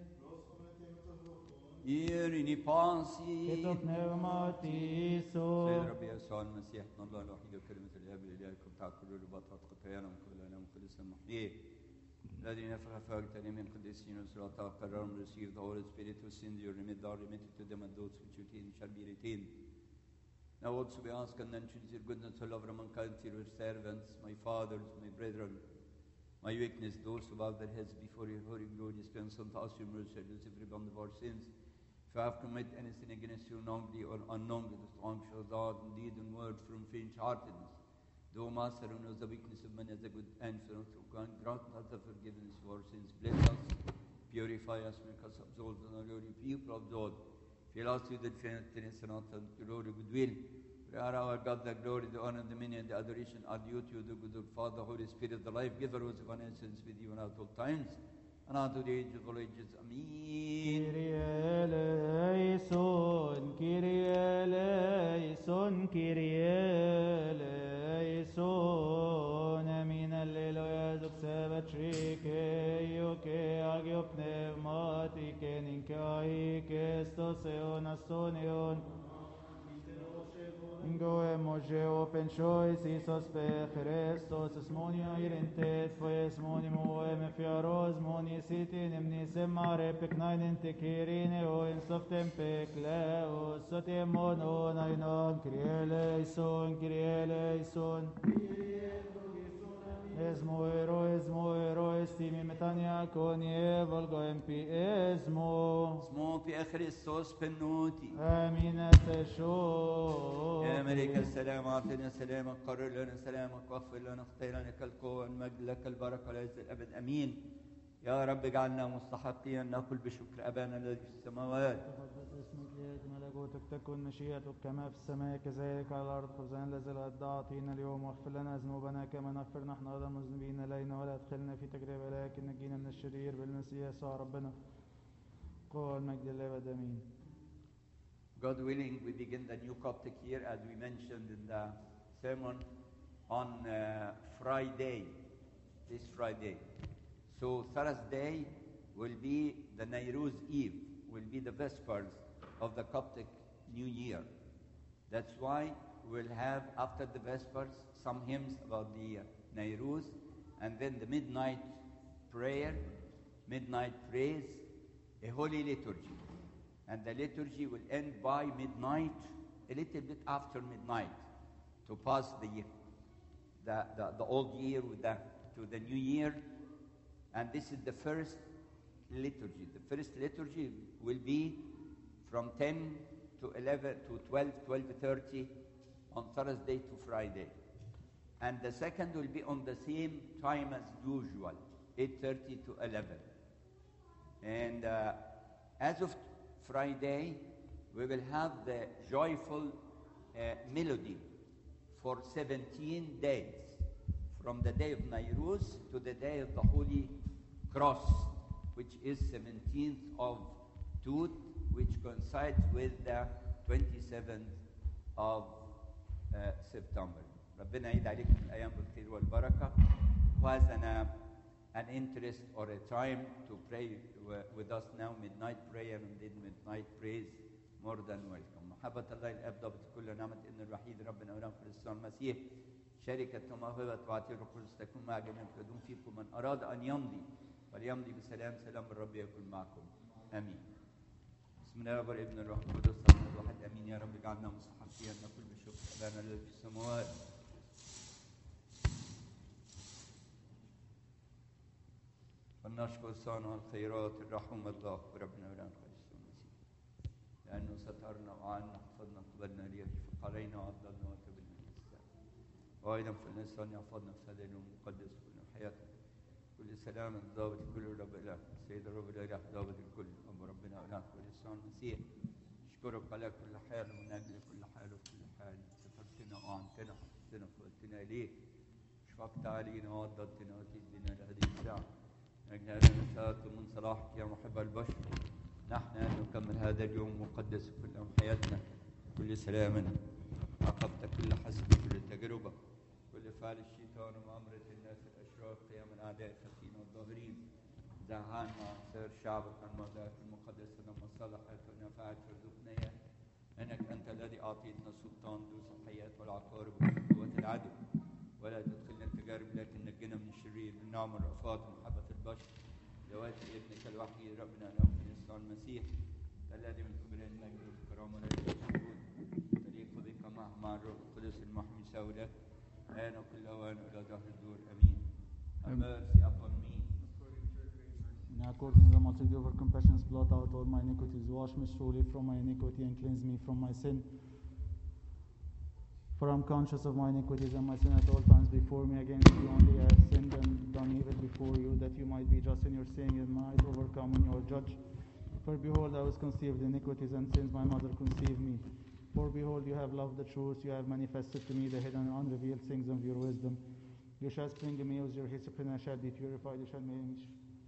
Irini pasi. Etot pneumatiso. سيد ربي يسوع المسيح ابن الله الوحيد وكلمة الآب إليكم تعقل رباطات خطايانا وكل ألم قدس المحيي الذي نفخ فاغتني من قديسين وصلاة قرار receive the Holy Spirit who sins your remit are remitted to them and those which retain shall be retained. Now also we ask and then choose your goodness to love mankind to your servants, my fathers, my brethren, my weakness, those who bow their heads before your holy glorious presence, and to ask your mercy, lose every bond of our sins. If I have committed anything against you knowingly or unknowingly, the strong shall thought, in deed and word, from faint-heartedness, though Master who knows the weakness of man as a good answer, to grant us the forgiveness of our sins. Bless us, purify us, make us absolved and our glory, people of God. Fill us with the faithfulness and glory, goodwill. We are our God, the glory, the honor, the dominion, the adoration are due to you, the good old Father, Holy Spirit, the life giver, who is of an essence with you and at all times, and unto the age of all ages. Amen. Kyrie eleison, Kyrie eleison, Kyrie eleison. Amen. Alleluia. en chois Isos pe Christos esmoni airente pues moni moe me fiaros moni sitin emni semare peknainen te kirine o in softem pekle sotem mono nainon krieleison krieleison esmo ero esmo ero estimi metania konie volgo empi esmo اسمه في خريستوس بنوتي امين تشو يا ملك السلام اعطنا سلامك قرر لنا سلامك واغفر لنا خطايانا كالقوة المجد لك البركة والعز الابد امين يا رب اجعلنا مستحقين نقول بشكر ابانا الذي في السماوات تقدس اسمك ليأتي ملكوتك تكن مشيئتك كما في السماء كذلك على الارض خبزنا الذي الغد اعطينا اليوم واغفر لنا ذنوبنا كما نغفر نحن ايضا المذنبين الينا ولا تدخلنا في تجربه لكن نجينا من الشرير بالمسيح يسوع ربنا قول مجد الابد امين. God willing, we begin the new Coptic year as we mentioned in the sermon on uh, Friday, this Friday. So Thursday will be the Nairuz Eve, will be the Vespers of the Coptic New Year. That's why we'll have, after the Vespers, some hymns about the uh, Nairuz, and then the midnight prayer, midnight praise, a holy liturgy. And the liturgy will end by midnight, a little bit after midnight, to pass the the, the, the old year with the, to the new year. And this is the first liturgy. The first liturgy will be from ten to eleven to twelve, twelve thirty on Thursday to Friday. And the second will be on the same time as usual, eight thirty to eleven. And uh, as of Friday, we will have the joyful uh, melody for seventeen days, from the day of Nairuz to the day of the Holy Cross, which is seventeenth of Tut, which coincides with the twenty-seventh of uh, September. ربنا يعيد عليكم الأيام بالخير والبركة. Who has an, uh, an interest or a time to pray with us now, midnight prayer and then midnight praise, more than welcome. محبة الله الأب ضابط كل نعمة إن الوحيد ربنا ونعم كريستوس المسيح شركة وموهبة وعطية الروح القدس تكون مع جميع القدوم فيكم من أراد أن يمضي فليمضي بسلام سلام الرب يكون معكم آمين. بسم الله والابن الروح القدس الله الواحد آمين. يا رب اجعلنا مستحقين نقول بشكر أبانا الذي في السماوات. ونشكر صانع الخيرات الرحوم الله وربنا ولنا كريستوس المسيح لأنه سترنا وعنا حفظنا قبلنا ليكشف علينا وعضلنا وتبنا الإسلام وأيضا في الإنسان يحفظنا في هذا اليوم المقدس كل حياتنا كل سلام ضابط كل رب إله سيد الرب الإله ضابط الكل أبو ربنا ولنا كريستوس المسيح أشكرك على كل حال ومن أجل كل حال وكل حال سترتنا وعنتنا حفظتنا وقلتنا إليك شفقت علينا وعضلتنا وتدينا لهذه الساعة أجل هذا نسألك من صلاحك يا محب البشر نحن أن نكمل هذا اليوم المقدس كل يوم حياتنا كل سلامنا عقبت كل حسب كل تجربة كل فعل الشيطان ومأمرة الناس الأشرار قيام الأعداء الخفين والظاهرين زهان مع سير شعبك عن موضعك المقدس لما صلحت ونفعت وارزقنا إياه إنك أنت الذي أعطيتنا سلطان دوس الحياة والعقارب وقوة العدو ولا تدخلنا التجارب لكن نجنا من الشرير بالنعم والرأفات ومحبة البشر لواتي ابنك الوحيد ربنا له يسوع المسيح الذي من كبر المجد والكرامة والعز والجود تليق بك معه مع الروح القدس المحمي سولك الآن وكل أوان إلى دهر الدور آمين. Have mercy upon me. In accordance with the multitude of your compassions, blot out all my iniquities, wash me truly from my iniquity and cleanse me from my sin. For I am conscious of my iniquities and my sin at all times before me. Against you only I have sinned and done evil before you, that you might be just in your saying and might overcome when you are judge. For behold, I was conceived in iniquities and sins my mother conceived me. For behold, you have loved the truth, you have manifested to me the hidden and unrevealed things of your wisdom. You shall sprinkle me with your hyssop, and I shall be purified. You shall make me,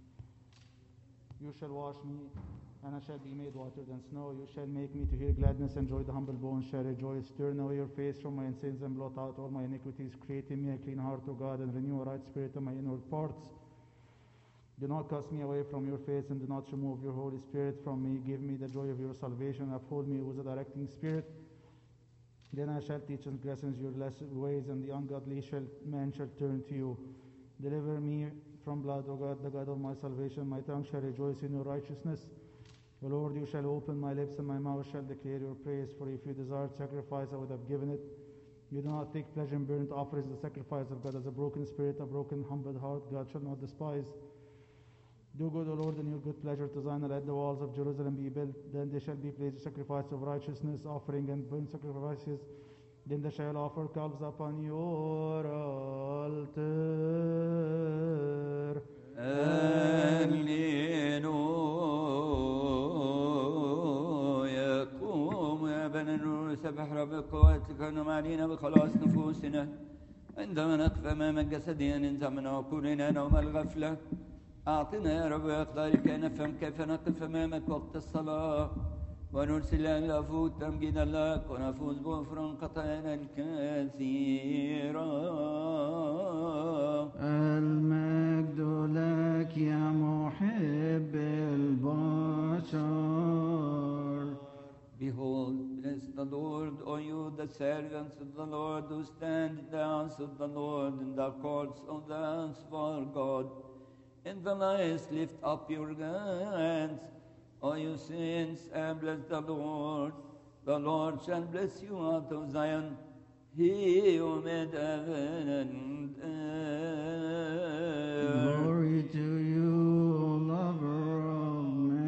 you shall wash me, and I shall be made whiter than snow. You shall make me to hear gladness and joy. The humble bones shall rejoice. Turn away your face from my sins and blot out all my iniquities. Create in me a clean heart, O God, and renew a right spirit in my inward parts. Do not cast me away from your face, and do not remove your Holy Spirit from me. Give me the joy of your salvation. Uphold me with a directing spirit. Then I shall teach transgressors your less ways, and the ungodly shall men shall turn to you. Deliver me from blood, O God, the God of my salvation. My tongue shall rejoice in your righteousness. O Lord, you shall open my lips, and my mouth shall declare your praise. For if you desired sacrifice, I would have given it. You do not take pleasure in burnt offerings, the sacrifice of God. As a broken spirit, a broken, humbled heart, God shall not despise. Do good, O Lord, in your good pleasure to Zion, and let the walls of Jerusalem be built. Then they shall be pleased sacrifice of righteousness, offering and burnt sacrifices. Then they shall offer calves upon your altar. هللويا قوموا يا بني النور سبح رب القوات لكونهم علينا بخلاص نفوسنا عندما نقف أمامك جسديا ننزع من عقولنا نوم الغفلة أعطنا يا رب أقدارك أن نفهم كيف نقف أمامك وقت الصلاة ونرسل الأفوت تمجيدا لك ونفوز بغفران خطايانا الكثيرة. المجد لك يا محب البشر. Behold, bless the Lord, O you, the servants of the Lord, who stand in the house of the Lord, in the courts of the house of our God. In the night lift up your hands, O you saints, and bless the Lord. The Lord shall bless you out of Zion, He who made heaven and earth. Glory to you, lover of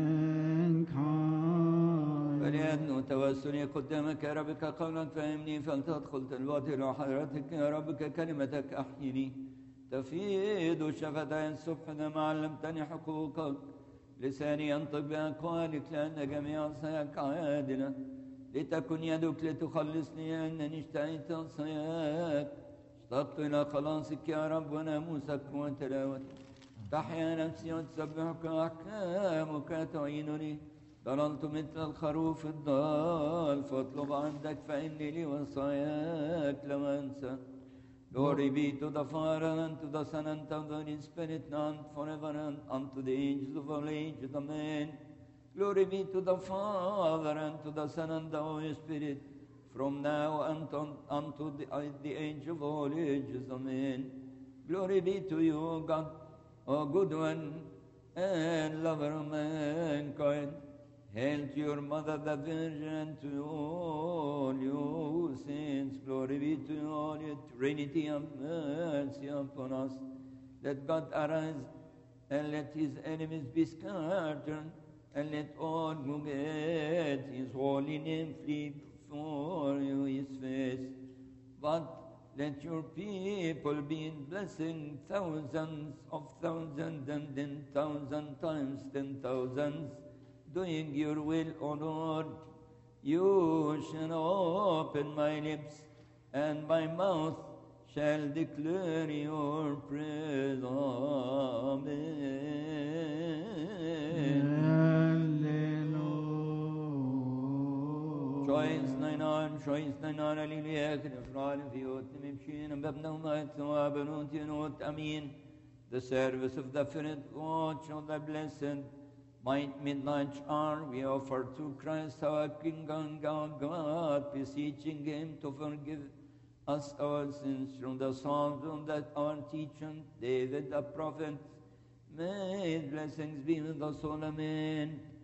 mankind. فليدنو توسلي قدامك يا رب كقولك فهمني فلتدخل تلواتي إلى حضرتك يا رب ككلمتك أحيني تفيض شفتي الصبح لما علمتني حقوقك لساني ينطق بأقوالك لأن جميع عصاك عادلة لتكن يدك لتخلصني أنني اشتهيت عصاك اشتقت إلى خلاصك يا رب وناموسك وتلاوتك تحيا نفسي وتسبحك أحكامك تعينني ضللت مثل الخروف الضال فاطلب عندك فإني لي وصاياك لم أنسى. Glory be to the Father, and to the Son, and to the Holy Spirit, now and forever, and unto the ages of all ages. Amen. Glory be to the Father, and to the Son, and the Holy Spirit, from now and on, unto the, uh, the age of all ages. Amen. Glory be to you, God, O good one, and lover of mankind. Hail to your mother, the Virgin, to all you saints. Glory be to you, all your Trinity of mercy upon us. Let God arise, and let his enemies be scattered, and let all who get his holy name flee before you, his face. But let your people be in blessing, thousands of thousands, and ten thousand times ten thousands, doing your will, O Lord. You shall open my lips, and my mouth shall declare your praise. Amen. Hallelujah. Choice nine arm, choice nine arm, hallelujah, knifran fiyot nimshin, babna umat, wabanut yunot, amin. The service of the Finite Watch of the Blessed Might midnight hour, we offer to Christ our King and our God, beseeching Him to forgive us our sins from the Psalms that our teacher David the prophet made. Blessings be with us all, amen.